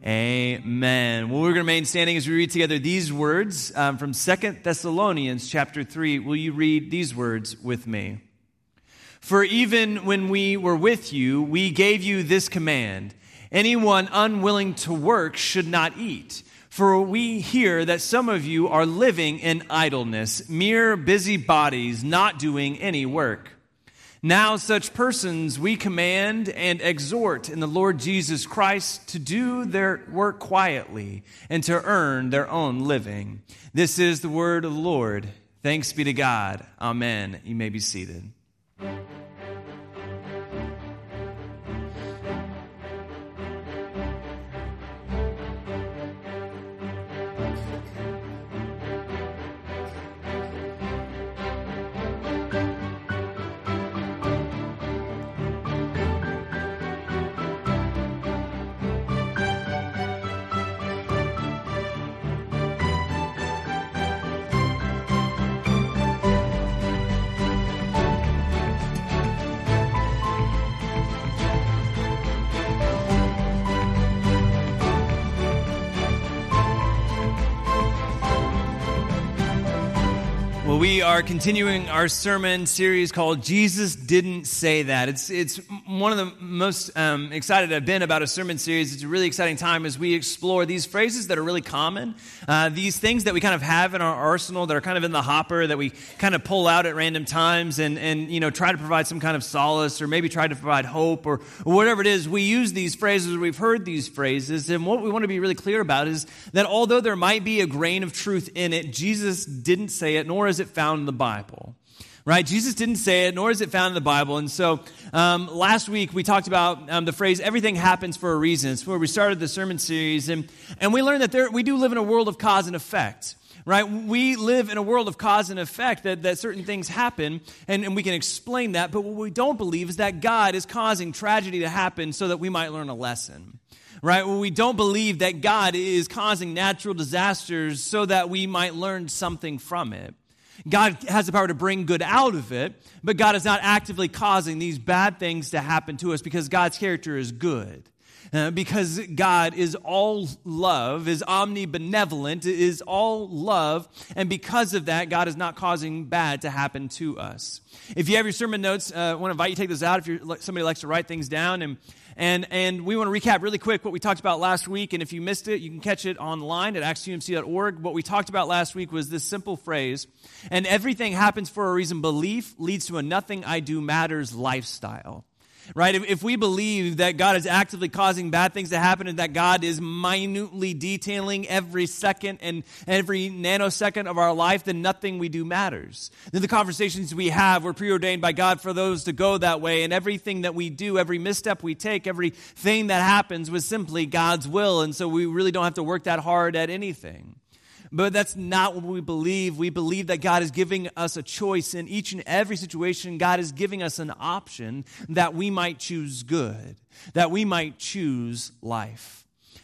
Amen. Well, we're going to remain standing as we read together these words from 2 Thessalonians chapter 3. Will you read these words with me? For even when we were with you, we gave you this command: anyone unwilling to work should not eat. For we hear that some of you are living in idleness, mere busybodies, not doing any work. Now such persons we command and exhort in the Lord Jesus Christ to do their work quietly and to earn their own living. This is the word of the Lord. Thanks be to God. Amen. You may be seated. We are continuing our sermon series called Jesus Didn't Say That. It's one of the most excited I've been about a sermon series. It's a really exciting time as we explore these phrases that are really common, these things that we kind of have in our arsenal that are kind of in the hopper that we kind of pull out at random times and you know, try to provide some kind of solace or maybe try to provide hope or whatever it is. We use these phrases, we've heard these phrases, and what we want to be really clear about is that although there might be a grain of truth in it, Jesus didn't say it, nor is it found in the Bible, right? Jesus didn't say it, nor is it found in the Bible. And so last week we talked about the phrase, everything happens for a reason. It's where we started the sermon series. And we learned that we do live in a world of cause and effect, right? We live in a world of cause and effect, that certain things happen, and we can explain that. But what we don't believe is that God is causing tragedy to happen so that we might learn a lesson. Right? Well, we don't believe that God is causing natural disasters so that we might learn something from it. God has the power to bring good out of it, but God is not actively causing these bad things to happen to us because God's character is good. Because God is all love, is omnibenevolent, is all love, and because of that, God is not causing bad to happen to us. If you have your sermon notes, I want to invite you to take those out if you're somebody who likes to write things down. And we want to recap really quick what we talked about last week. And if you missed it, you can catch it online at actsumc.org. What we talked about last week was this simple phrase: and everything happens for a reason. Belief leads to a nothing I do matters lifestyle. Right? If we believe that God is actively causing bad things to happen and that God is minutely detailing every second and every nanosecond of our life, then nothing we do matters. Then the conversations we have were preordained by God for those to go that way, and everything that we do, every misstep we take, everything that happens was simply God's will, and so we really don't have to work that hard at anything. But that's not what we believe. We believe that God is giving us a choice in each and every situation. God is giving us an option that we might choose good, that we might choose life.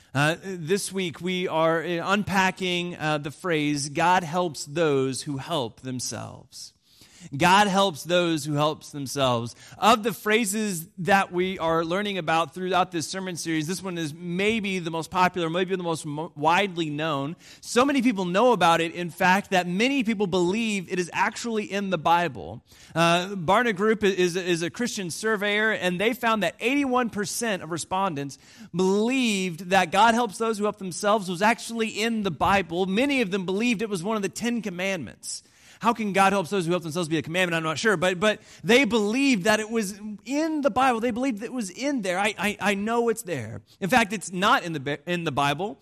This week we are unpacking the phrase, God helps those who help themselves. God helps those who help themselves. Of the phrases that we are learning about throughout this sermon series, this one is maybe the most popular, maybe the most widely known. So many people know about it, in fact, that many people believe it is actually in the Bible. Barna Group is a Christian surveyor, and they found that 81% of respondents believed that God helps those who help themselves was actually in the Bible. Many of them believed it was one of the 10 Commandments. How can God help those who help themselves be a commandment? I'm not sure. But they believed that it was in the Bible. They believed it was in there. I know it's there. In fact, it's not in the Bible.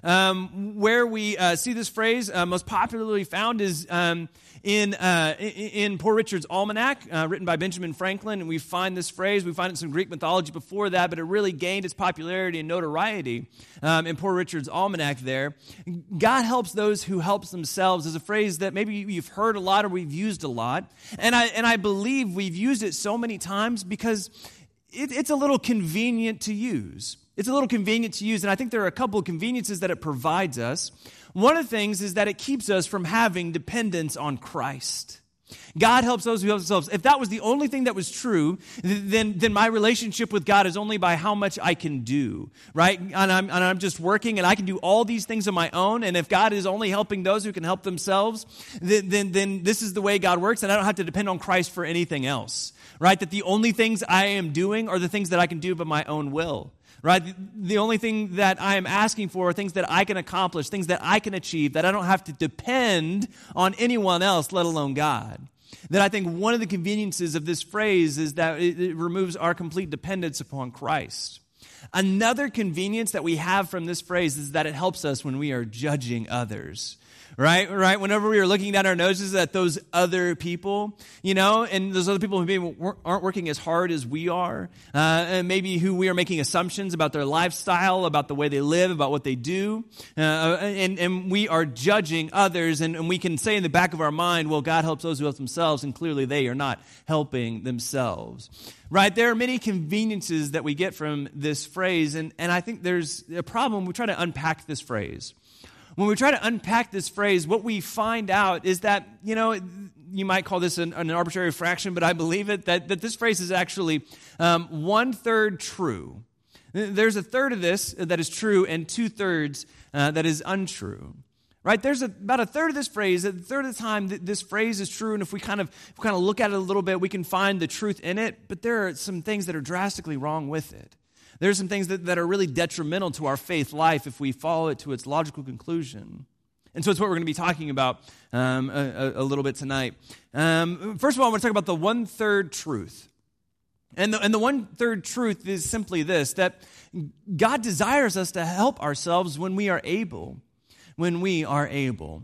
Where we see this phrase most popularly found is in Poor Richard's Almanac, written by Benjamin Franklin. And we find this phrase. We find it in some Greek mythology before that, but it really gained its popularity and notoriety in Poor Richard's Almanac there. God helps those who help themselves is a phrase that maybe you've heard a lot or we've used a lot. And I believe we've used it so many times because it's a little convenient to use. It's a little convenient to use, and I think there are a couple of conveniences that it provides us. One of the things is that it keeps us from having dependence on Christ. God helps those who help themselves. If that was the only thing that was true, then my relationship with God is only by how much I can do, right? And I'm just working, and I can do all these things on my own. And if God is only helping those who can help themselves, then this is the way God works, and I don't have to depend on Christ for anything else, right? That the only things I am doing are the things that I can do by my own will. Right? The only thing that I am asking for are things that I can accomplish, things that I can achieve, that I don't have to depend on anyone else, let alone God. That I think one of the conveniences of this phrase is that it removes our complete dependence upon Christ. Another convenience that we have from this phrase is that it helps us when we are judging others. Right? Whenever we are looking at our noses at those other people, and those other people who maybe aren't working as hard as we are, and maybe who we are making assumptions about their lifestyle, about the way they live, about what they do, and we are judging others, and we can say in the back of our mind, well, God helps those who help themselves, and clearly they are not helping themselves. Right? There are many conveniences that we get from this phrase, and I think there's a problem. We try to unpack this phrase. When we try to unpack this phrase, what we find out is that, you might call this an arbitrary fraction, but I believe it, that this phrase is actually 1/3 true. There's a third of this that is true and 2/3 that is untrue. Right? There's about a third of this phrase, a third of the time this phrase is true, and if we kind of look at it a little bit, we can find the truth in it, but there are some things that are drastically wrong with it. There are some things that are really detrimental to our faith life if we follow it to its logical conclusion. And so it's what we're going to be talking about a little bit tonight. First of all, I want to talk about the 1/3 truth. And the 1/3 truth is simply this, that God desires us to help ourselves when we are able. When we are able.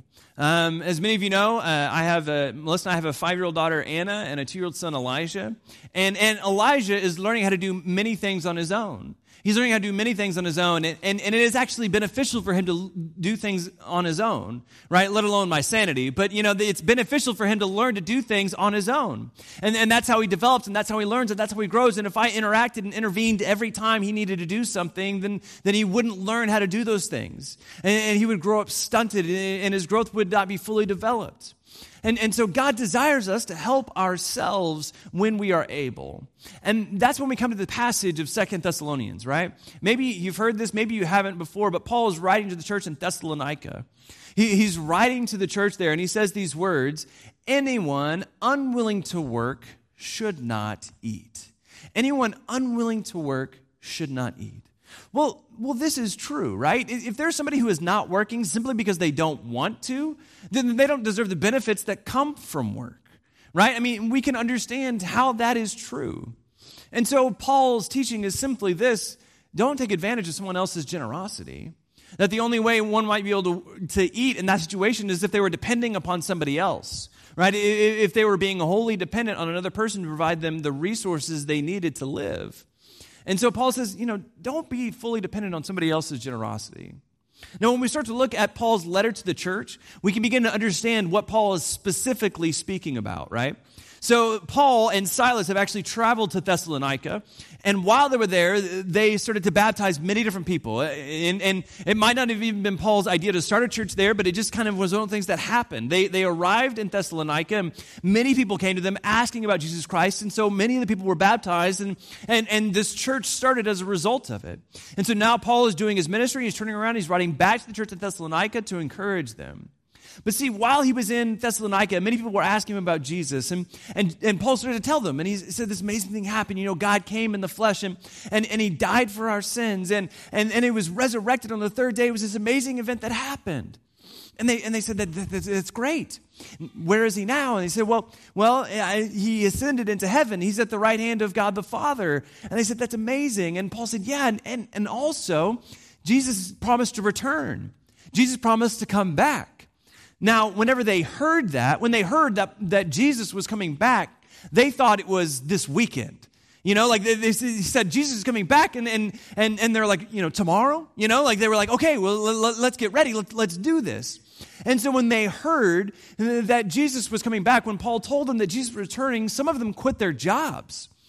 As many of you know, Melissa and I have a 5-year-old daughter, Anna, and a 2-year-old son, Elijah. And Elijah is learning how to do many things on his own. He's learning how to do many things on his own, and it is actually beneficial for him to do things on his own, right? Let alone my sanity. But, it's beneficial for him to learn to do things on his own. And that's how he develops, and that's how he learns, and that's how he grows. And if I interacted and intervened every time he needed to do something, then he wouldn't learn how to do those things. And he would grow up stunted, and his growth would not be fully developed. And so God desires us to help ourselves when we are able. And that's when we come to the passage of 2 Thessalonians, right? Maybe you've heard this, maybe you haven't before, but Paul is writing to the church in Thessalonica. He's writing to the church there, and he says these words, anyone unwilling to work should not eat. Anyone unwilling to work should not eat. Well, this is true, right? If there's somebody who is not working simply because they don't want to, then they don't deserve the benefits that come from work, right? I mean, we can understand how that is true. And so Paul's teaching is simply this: don't take advantage of someone else's generosity. That the only way one might be able to eat in that situation is if they were depending upon somebody else, right? If they were being wholly dependent on another person to provide them the resources they needed to live. And so Paul says, don't be fully dependent on somebody else's generosity. Now, when we start to look at Paul's letter to the church, we can begin to understand what Paul is specifically speaking about, right? So Paul and Silas have actually traveled to Thessalonica, and while they were there, they started to baptize many different people. And it might not have even been Paul's idea to start a church there, but it just kind of was one of the things that happened. They arrived in Thessalonica, and many people came to them asking about Jesus Christ, and so many of the people were baptized, and this church started as a result of it. And so now Paul is doing his ministry, he's turning around, he's writing back to the church at Thessalonica to encourage them. But see, while he was in Thessalonica, many people were asking him about Jesus, and Paul started to tell them, and he said this amazing thing happened. God came in the flesh, and he died for our sins, and he was resurrected on the third day. It was this amazing event that happened. And they said that's great. Where is he now? And they said, well, he ascended into heaven. He's at the right hand of God the Father. And they said, that's amazing. And Paul said, yeah, and also Jesus promised to return. Jesus promised to come back. Now, whenever they heard that, when they heard that Jesus was coming back, they thought it was this weekend. Like they said, Jesus is coming back, and they're like, tomorrow? Like they were like, okay, well, let's get ready. Let's do this. And so when they heard that Jesus was coming back, when Paul told them that Jesus was returning, some of them quit their jobs.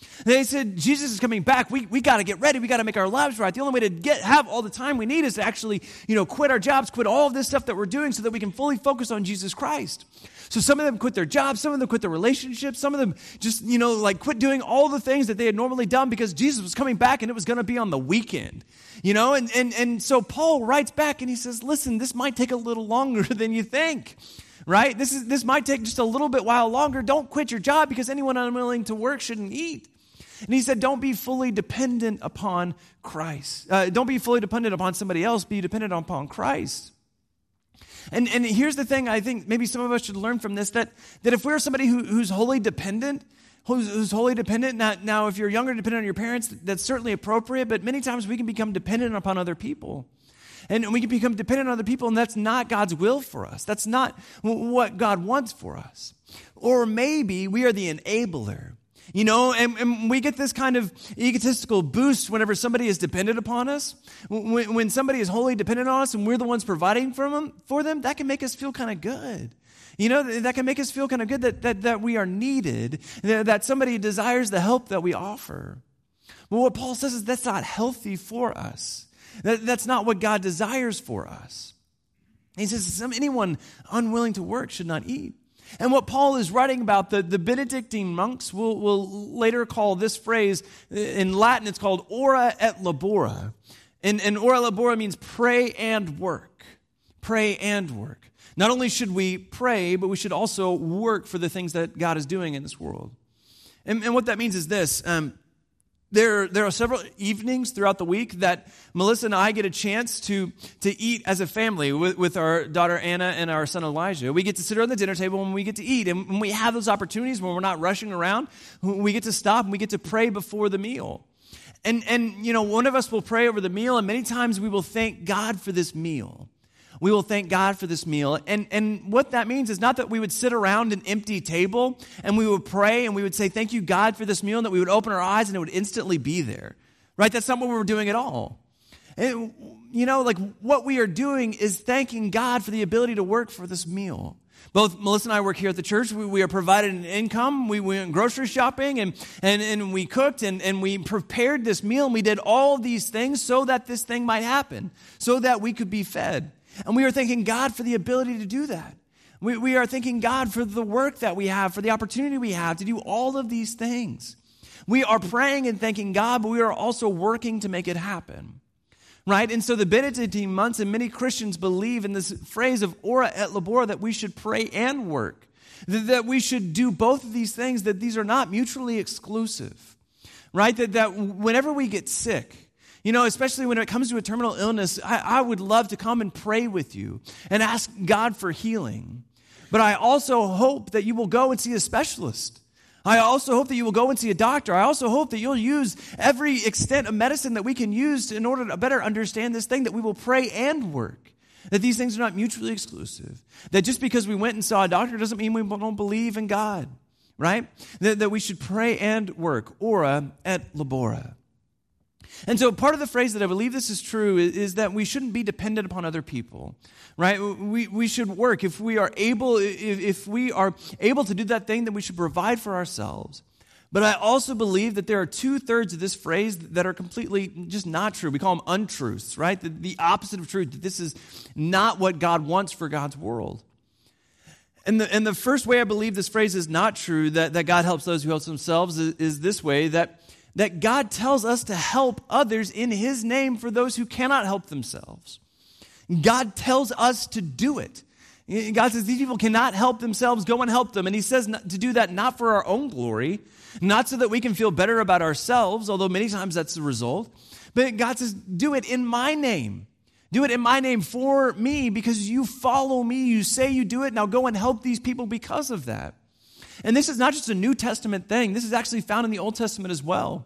They said, Jesus is coming back. We got to get ready. We got to make our lives right. The only way to have all the time we need is to actually, quit our jobs, quit all of this stuff that we're doing so that we can fully focus on Jesus Christ. So some of them quit their jobs. Some of them quit their relationships. Some of them just, quit doing all the things that they had normally done because Jesus was coming back and it was going to be on the weekend. And so Paul writes back and he says, listen, this might take a little longer than you think. Right? This might take just a little bit while longer. Don't quit your job because anyone unwilling to work shouldn't eat. And he said, don't be fully dependent upon Christ. Don't be fully dependent upon somebody else. Be dependent upon Christ. And here's the thing I think maybe some of us should learn from this, that if we're somebody who's wholly dependent, now if you're younger, dependent on your parents, that's certainly appropriate, but many times we can become dependent upon other people. And we can become dependent on other people, and that's not God's will for us. That's not what God wants for us. Or maybe we are the enabler. And we get this kind of egotistical boost whenever somebody is dependent upon us. When somebody is wholly dependent on us and we're the ones providing for them, that can make us feel kind of good. That can make us feel kind of good that we are needed, that somebody desires the help that we offer. But what Paul says is that's not healthy for us. That's not what God desires for us. He says anyone unwilling to work should not eat. And what Paul is writing about, the Benedictine monks will later call this phrase, in Latin it's called ora et labora. And ora labora means pray and work. Pray and work. Not only should we pray, but we should also work for the things that God is doing in this world. And what that means is this. There are several evenings throughout the week that Melissa and I get a chance to eat as a family with our daughter Anna and our son Elijah. We get to sit around the dinner table and we get to eat. And when we have those opportunities when we're not rushing around, we get to stop and we get to pray before the meal. And one of us will pray over the meal, and many times we will thank God for this meal. We will thank God for this meal. And what that means is not that we would sit around an empty table and we would pray and we would say, thank you, God, for this meal, and that we would open our eyes and it would instantly be there. Right? That's not what we're doing at all. And, what we are doing is thanking God for the ability to work for this meal. Both Melissa and I work here at the church. We are provided an income. We went grocery shopping and we cooked and we prepared this meal, and we did all these things so that this thing might happen, so that we could be fed. And we are thanking God for the ability to do that. We are thanking God for the work that we have, for the opportunity we have to do all of these things. We are praying and thanking God, but we are also working to make it happen. Right? And so the Benedictine monks and many Christians believe in this phrase of ora et labora, that we should pray and work, that we should do both of these things, that these are not mutually exclusive. Right? That whenever we get sick, especially when it comes to a terminal illness, I would love to come and pray with you and ask God for healing. But I also hope that you will go and see a specialist. I also hope that you will go and see a doctor. I also hope that you'll use every extent of medicine that we can use in order to better understand this thing, that we will pray and work. That these things are not mutually exclusive. That just because we went and saw a doctor doesn't mean we don't believe in God. Right? That we should pray and work. Ora et labora. And so part of the phrase that I believe this is true is that we shouldn't be dependent upon other people, right? We should work. If we are able to do that thing, then we should provide for ourselves. But I also believe that there are 2/3 of this phrase that are completely just not true. We call them untruths, right? The opposite of truth. That this is not what God wants for God's world. And the first way I believe this phrase is not true, that God helps those who help themselves, is this way, that God tells us to help others in His name for those who cannot help themselves. God tells us to do it. God says these people cannot help themselves, go and help them. And He says to do that not for our own glory, not so that we can feel better about ourselves, although many times that's the result. But God says, do it in my name. Do it in my name for me, because you follow me. You say you do it. Now go and help these people because of that. And this is not just a New Testament thing. This is actually found in the Old Testament as well.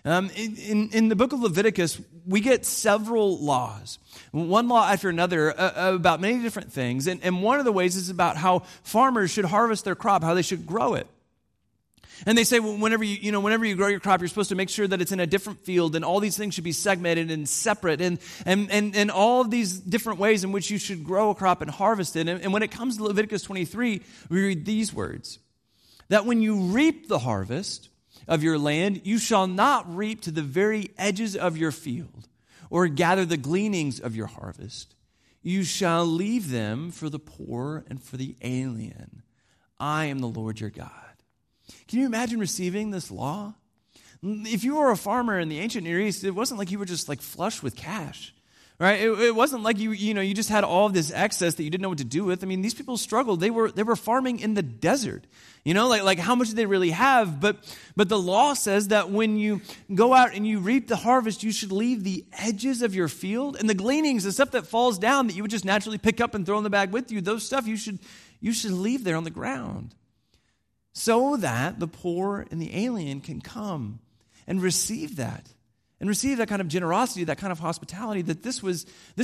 In the book of Leviticus, we get several laws, one law after another, about many different things. And one of the ways is about how farmers should harvest their crop, how they should grow it. And they say, well, whenever you grow your crop, you're supposed to make sure that it's in a different field, and all these things should be segmented and separate, and all of these different ways in which you should grow a crop and harvest it. And when it comes to Leviticus 23, we read these words, that when you reap the harvest, of your land. You shall not reap to the very edges of your field, or gather the gleanings of your harvest. You shall leave them for the poor and for the alien. I am the Lord your God. Can you imagine receiving this law? If you were a farmer in the ancient Near East, it wasn't like you were just like flush with cash, right? It wasn't like you just had all of this excess that you didn't know what to do with. I mean, these people struggled. They were farming in the desert. Like how much did they really have? But the law says that when you go out and you reap the harvest, you should leave the edges of your field, and the gleanings, the stuff that falls down that you would just naturally pick up and throw in the bag with you, those stuff you should leave there on the ground, so that the poor and the alien can come and receive that kind of generosity, that kind of hospitality. That this was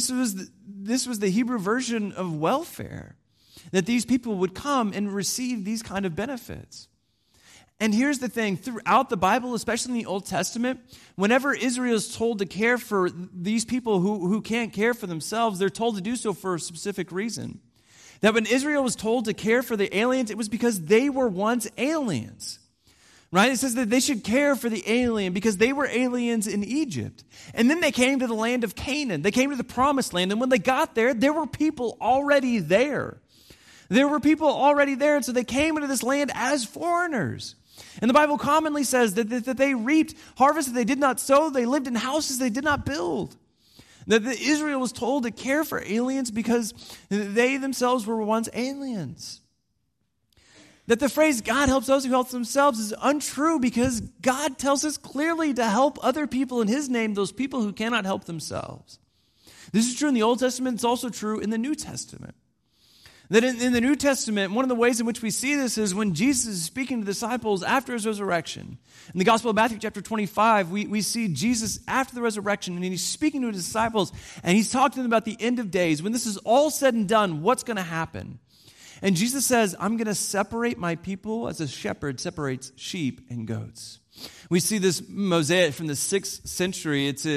the Hebrew version of welfare, that these people would come and receive these kind of benefits. And here's the thing, throughout the Bible, especially in the Old Testament, whenever Israel is told to care for these people who can't care for themselves, they're told to do so for a specific reason. That when Israel was told to care for the aliens, it was because they were once aliens. Right? It says that they should care for the alien because they were aliens in Egypt. And then they came to the land of Canaan. They came to the promised land. And when they got there were people already there. There were people already there. And so they came into this land as foreigners. And the Bible commonly says that they reaped harvest that they did not sow. They lived in houses they did not build. That Israel was told to care for aliens because they themselves were once aliens. That the phrase, God helps those who help themselves, is untrue because God tells us clearly to help other people in His name, those people who cannot help themselves. This is true in the Old Testament. It's also true in the New Testament. That in the New Testament, one of the ways in which we see this is when Jesus is speaking to the disciples after His resurrection. In the Gospel of Matthew chapter 25, we see Jesus after the resurrection, and He's speaking to His disciples, and He's talking to them about the end of days. When this is all said and done, what's going to happen? And Jesus says, I'm going to separate my people as a shepherd separates sheep and goats. We see this mosaic from the 6th century. It's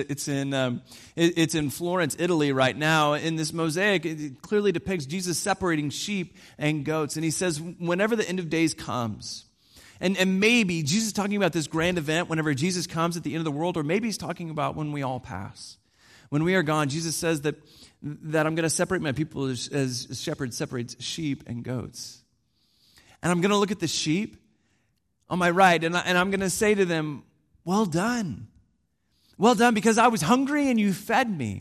in Florence, Italy right now. In this mosaic, it clearly depicts Jesus separating sheep and goats. And He says, whenever the end of days comes, and maybe Jesus is talking about this grand event whenever Jesus comes at the end of the world, or maybe He's talking about when we all pass. When we are gone, Jesus says that I'm going to separate my people as shepherd separates sheep and goats. And I'm going to look at the sheep on my right, and I'm going to say to them, well done. Well done, because I was hungry and you fed me.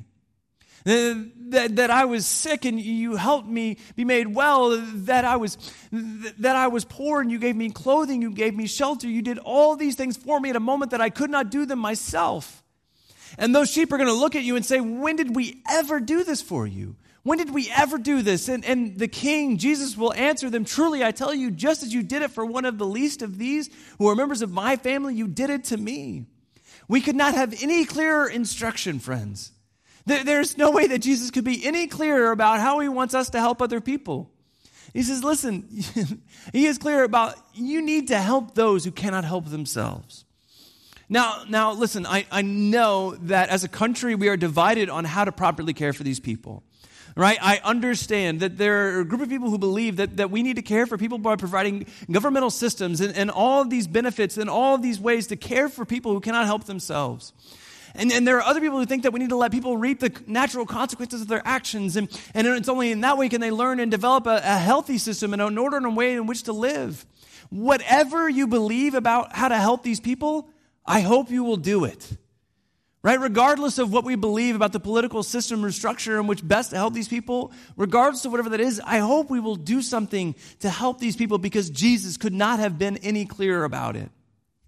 That I was sick and you helped me be made well. That I was poor and you gave me clothing, you gave me shelter. You did all these things for me at a moment that I could not do them myself. And those sheep are going to look at you and say, when did we ever do this for you? When did we ever do this? And the King, Jesus, will answer them, truly, I tell you, just as you did it for one of the least of these who are members of my family, you did it to me. We could not have any clearer instruction, friends. There's no way that Jesus could be any clearer about how He wants us to help other people. He says, listen, He is clear about you need to help those who cannot help themselves. Now, listen, I know that as a country we are divided on how to properly care for these people, right? I understand that there are a group of people who believe that we need to care for people by providing governmental systems and all of these benefits and all of these ways to care for people who cannot help themselves. And there are other people who think that we need to let people reap the natural consequences of their actions, and it's only in that way can they learn and develop a healthy system and an order and a way in which to live. Whatever you believe about how to help these people, I hope you will do it, right? Regardless of what we believe about the political system or structure in which best to help these people, regardless of whatever that is, I hope we will do something to help these people because Jesus could not have been any clearer about it.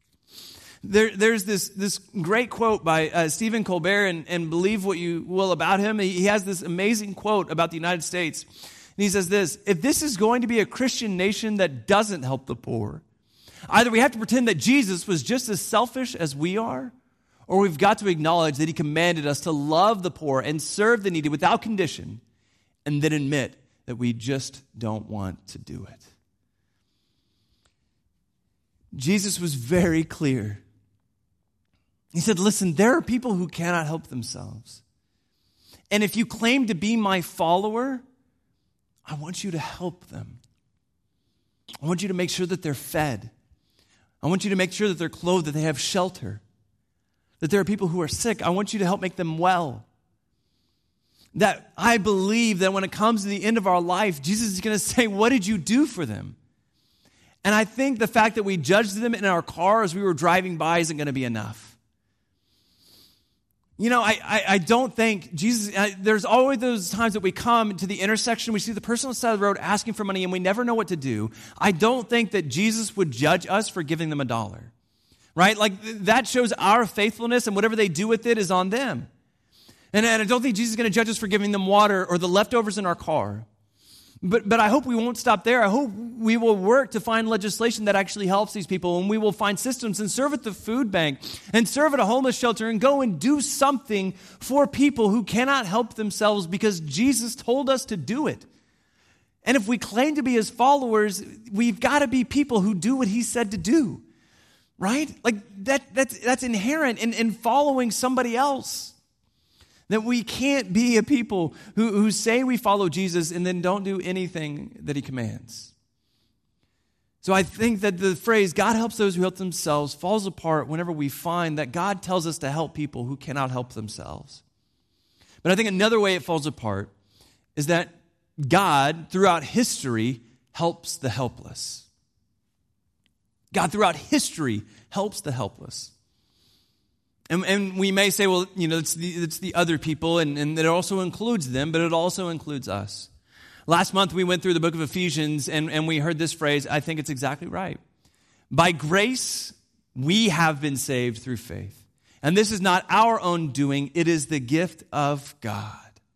There's this great quote by Stephen Colbert, and believe what you will about him. He has this amazing quote about the United States. And he says this, if this is going to be a Christian nation that doesn't help the poor, either we have to pretend that Jesus was just as selfish as we are, or we've got to acknowledge that He commanded us to love the poor and serve the needy without condition, and then admit that we just don't want to do it. Jesus was very clear. He said, listen, there are people who cannot help themselves. And if you claim to be my follower, I want you to help them. I want you to make sure that they're fed. I want you to make sure that they're clothed, that they have shelter. That there are people who are sick. I want you to help make them well. That I believe that when it comes to the end of our life, Jesus is going to say, what did you do for them? And I think the fact that we judged them in our car as we were driving by isn't going to be enough. You know, I don't think Jesus, there's always those times that we come to the intersection, we see the person on the side of the road asking for money and we never know what to do. I don't think that Jesus would judge us for giving them $1, right? Like that shows our faithfulness, and whatever they do with it is on them. And I don't think Jesus is going to judge us for giving them water or the leftovers in our car. But I hope we won't stop there. I hope we will work to find legislation that actually helps these people, and we will find systems and serve at the food bank and serve at a homeless shelter and go and do something for people who cannot help themselves because Jesus told us to do it. And if we claim to be his followers, we've got to be people who do what he said to do, right? Like that's inherent in following somebody else. That we can't be a people who say we follow Jesus and then don't do anything that he commands. So I think that the phrase, God helps those who help themselves, falls apart whenever we find that God tells us to help people who cannot help themselves. But I think another way it falls apart is that God, throughout history, helps the helpless. God, throughout history, helps the helpless. And we may say, well, you know, it's the other people, and it also includes them, but it also includes us. Last month, we went through the book of Ephesians, and we heard this phrase. I think it's exactly right. By grace, we have been saved through faith. And this is not our own doing. It is the gift of God.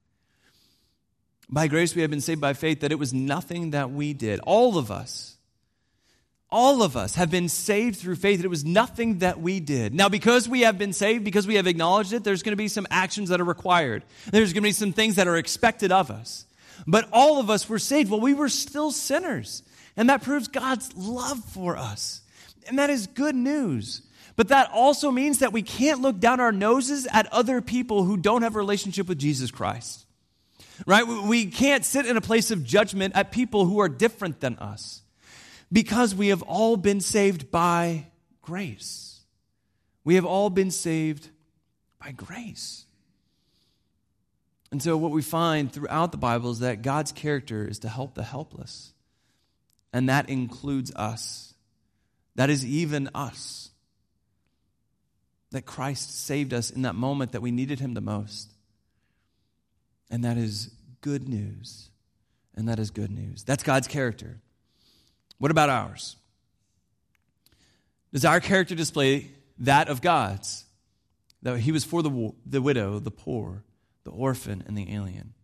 By grace, we have been saved by faith, that it was nothing that we did. All of us have been saved through faith. It was nothing that we did. Now, because we have been saved, because we have acknowledged it, there's going to be some actions that are required. There's going to be some things that are expected of us. But all of us were saved while we were still sinners. And that proves God's love for us. And that is good news. But that also means that we can't look down our noses at other people who don't have a relationship with Jesus Christ. Right? We can't sit in a place of judgment at people who are different than us. Because we have all been saved by grace. We have all been saved by grace. And so what we find throughout the Bible is that God's character is to help the helpless. And that includes us. That is even us. That Christ saved us in that moment that we needed him the most. And that is good news. And that is good news. That's God's character. What about ours? Does our character display that of God's? That he was for the widow, the poor, the orphan, and the alien.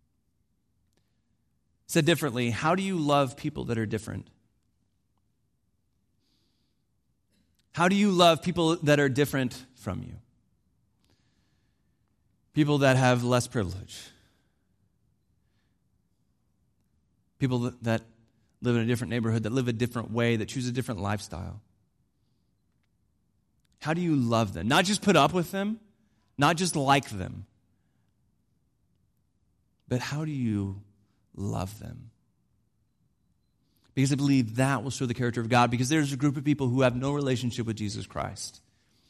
Said differently, how do you love people that are different? How do you love people that are different from you? People that have less privilege. People that live in a different neighborhood, that live a different way, that choose a different lifestyle. How do you love them? Not just put up with them, not just like them, but how do you love them? Because I believe that will show the character of God, because there's a group of people who have no relationship with Jesus Christ.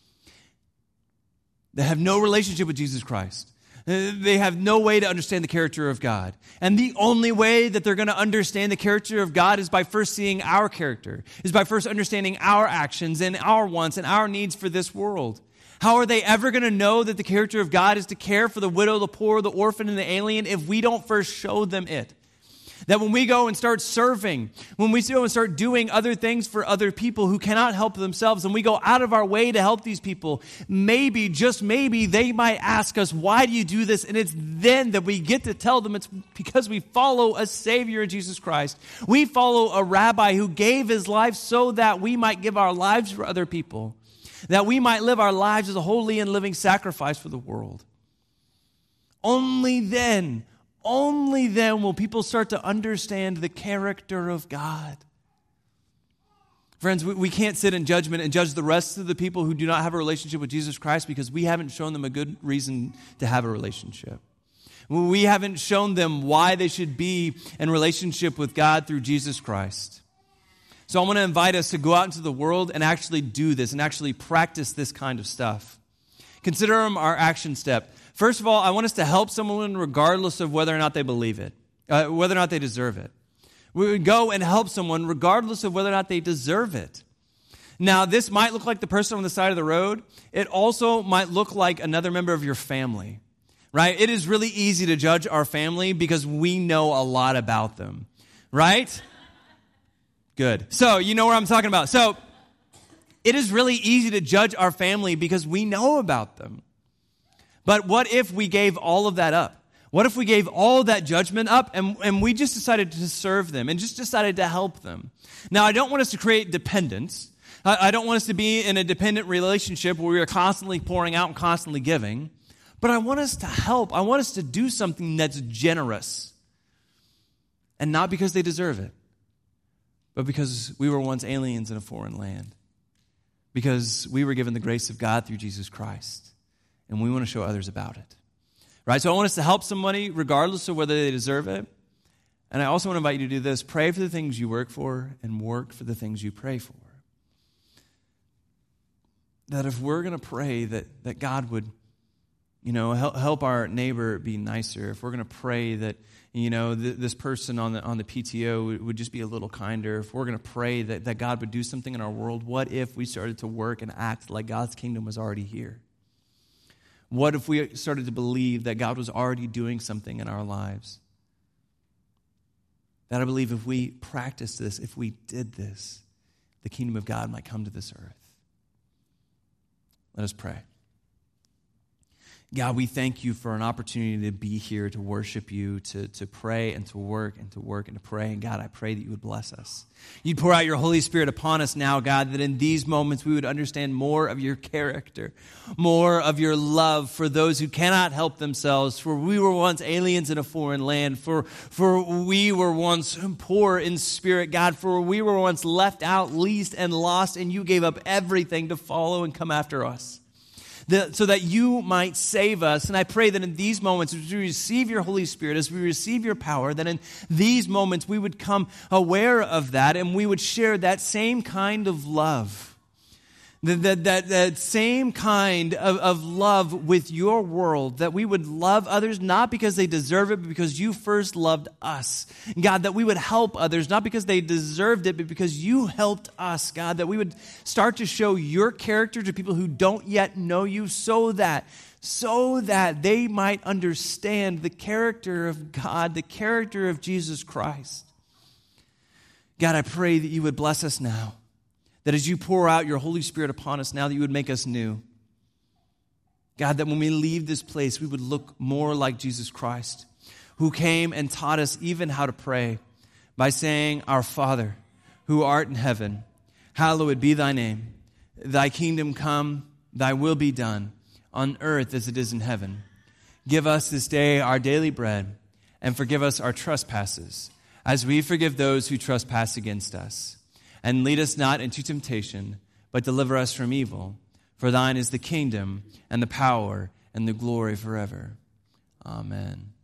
They have no relationship with Jesus Christ. They have no way to understand the character of God. And the only way that they're going to understand the character of God is by first seeing our character, is by first understanding our actions and our wants and our needs for this world. How are they ever going to know that the character of God is to care for the widow, the poor, the orphan, and the alien if we don't first show them it? That when we go and start serving, when we go and start doing other things for other people who cannot help themselves, and we go out of our way to help these people, maybe, just maybe, they might ask us, why do you do this? And it's then that we get to tell them it's because we follow a Savior, Jesus Christ. We follow a rabbi who gave his life so that we might give our lives for other people, that we might live our lives as a holy and living sacrifice for the world. Only then will people start to understand the character of God. Friends, we can't sit in judgment and judge the rest of the people who do not have a relationship with Jesus Christ because we haven't shown them a good reason to have a relationship. We haven't shown them why they should be in relationship with God through Jesus Christ. So I want to invite us to go out into the world and actually do this and actually practice this kind of stuff. Consider them our action step. First of all, I want us to help someone regardless of whether or not they believe it, whether or not they deserve it. We would go and help someone regardless of whether or not they deserve it. Now, this might look like the person on the side of the road. It also might look like another member of your family, right? It is really easy to judge our family because we know a lot about them, right? Good. So you know what I'm talking about. So it is really easy to judge our family because we know about them. But what if we gave all of that up? What if we gave all that judgment up and we just decided to serve them and just decided to help them? Now, I don't want us to create dependence. I don't want us to be in a dependent relationship where we are constantly pouring out and constantly giving. But I want us to help. I want us to do something that's generous. And not because they deserve it, but because we were once aliens in a foreign land. Because we were given the grace of God through Jesus Christ. And we want to show others about it. Right? So I want us to help somebody regardless of whether they deserve it. And I also want to invite you to do this. Pray for the things you work for and work for the things you pray for. That if we're going to pray that God would, help our neighbor be nicer, if we're going to pray that, this person on the PTO would just be a little kinder, if we're going to pray that God would do something in our world, what if we started to work and act like God's kingdom was already here? What if we started to believe that God was already doing something in our lives? That I believe if we practiced this, if we did this, the kingdom of God might come to this earth. Let us pray. God, we thank you for an opportunity to be here, to worship you, to pray and to work and to work and to pray. And God, I pray that you would bless us. You'd pour out your Holy Spirit upon us now, God, that in these moments we would understand more of your character, more of your love for those who cannot help themselves. For we were once aliens in a foreign land. For we were once poor in spirit, God. For we were once left out, least, and lost, and you gave up everything to follow and come after us. So that you might save us. And I pray that in these moments, as we receive your Holy Spirit, as we receive your power, that in these moments we would come aware of that and we would share that same kind of love. That same kind of love with your world, that we would love others not because they deserve it, but because you first loved us. God, that we would help others not because they deserved it, but because you helped us. God, that we would start to show your character to people who don't yet know you so that they might understand the character of God, the character of Jesus Christ. God, I pray that you would bless us now. That as you pour out your Holy Spirit upon us now, that you would make us new. God, that when we leave this place, we would look more like Jesus Christ, who came and taught us even how to pray by saying, Our Father, who art in heaven, hallowed be thy name. Thy kingdom come, thy will be done, on earth as it is in heaven. Give us this day our daily bread, and forgive us our trespasses, as we forgive those who trespass against us. And lead us not into temptation, but deliver us from evil. For thine is the kingdom and the power and the glory forever. Amen.